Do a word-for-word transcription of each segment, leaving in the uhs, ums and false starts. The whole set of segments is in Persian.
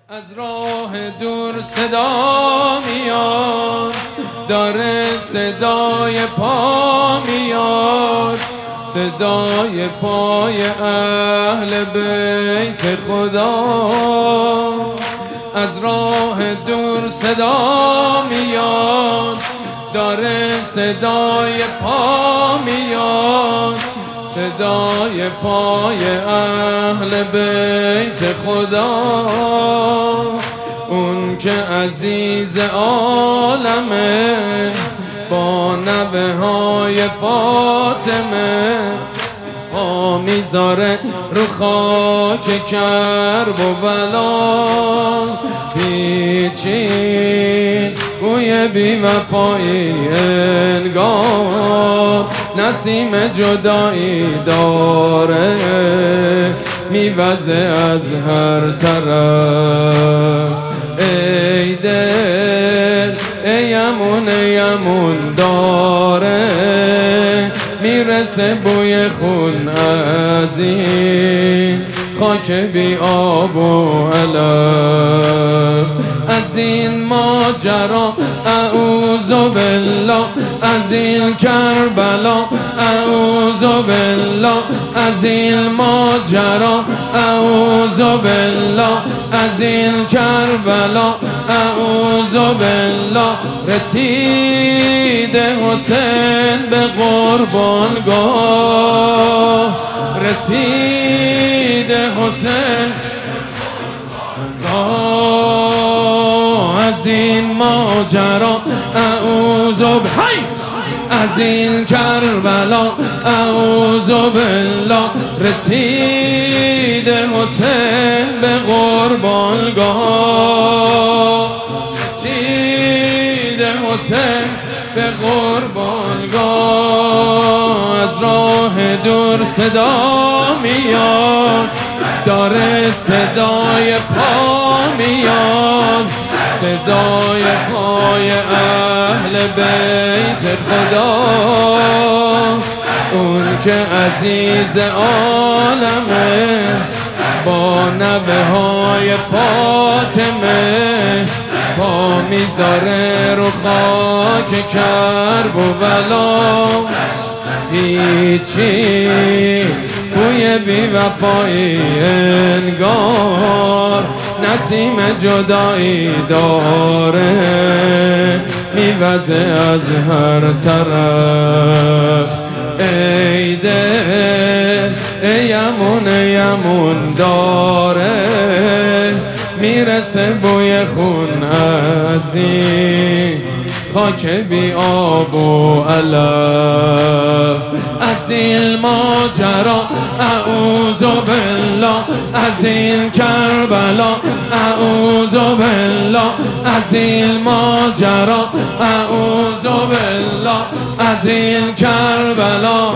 از راه دور صدا میاد، داره صدای پا میاد، صدای پای اهل بیت خدا. از راه دور صدا میاد، داره صدای پا میاد، صدای پای اهل بیت خدا. اون که عزیز عالمه، با نوه های فاطمه پا میذاره رو خاک کرب و بلا. پیچین گوی بی وفایی انگار نسیم جدایی داره میوزه از هر طرف. ای دل ای یمون یمون داره میرسه بوی خون از این خاک بی آب و علف. از این ماجرا اعوذ بالله، از این کربلا اعوذ بالله، از این ماجرا اعوذ بالله، از این کربلا اعوذ بالله. رسید حسین به قربانگاه، رسید حسین از این ماجرا اعوذ بالله، از این کربلا اعوذ بالله. رسید حسین به قربانگاه، رسید حسین به قربانگاه. از راه دور صدا میاد، داره صدای پا میاد، صدای پای اهل بیت خدا. اون که عزیز عالمه، با نوه های فاطمه پا میذاره رو خاک کرب و بلا. هیچی بوی بی وفایی انگار نسیم جدایی داره میوزه از هر طرف. ای دل ای یمون یمون داره میرسه بوی خون از این خاک بی آب و علف. از این ماجرا اعوذ بالله، از این کربلا اعوذ بالله، از این ماجرا اعوذ بالله، از این کربلا.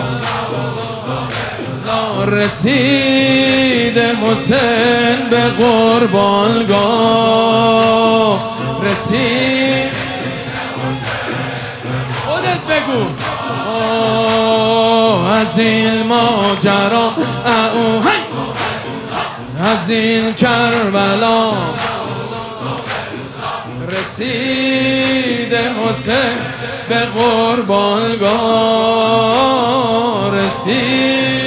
رسید حسین به قربانگاه، رسید خودت بگو. از این ماجرا او از این کربلا رسید حسین به قربانگاه، رسید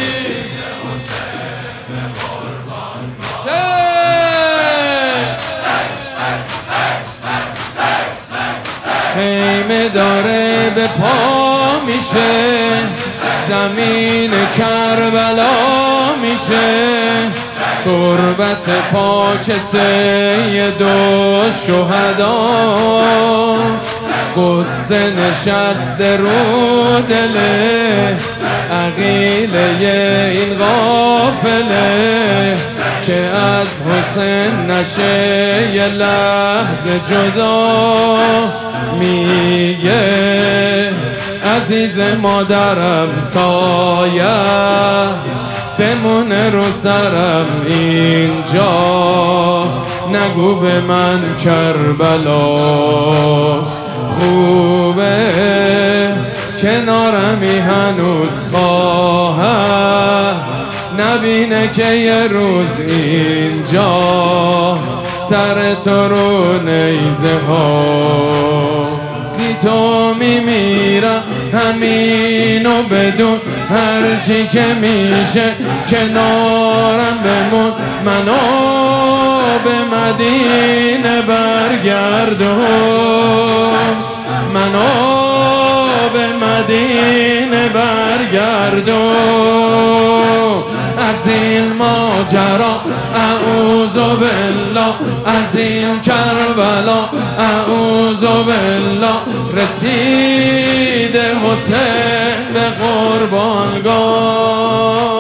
خیمه داره به پا میشه، زمین کربلا میشه، تربت پاک سید و شهدا. قصه نشسته رو دله عقیله این غافله که از حسین نشه یه لحظه جدا. میگه عزیز مادرم سایه بمونه رو سرم اینجا، نگو به من کربلا خوبه کنارمی هنوز خواهد نبینه که یه روز اینجا سر تو رو نیزه ها، بی تو میمیرم همینو بدون، هرچی که میشه کنارم بمون، منو به مدینه برگردون، منو به مدینه برگردون. از این ماجرا اعوذ بالله، از این کربلا اعوذ بالله، رسید حسین به قربانگاه.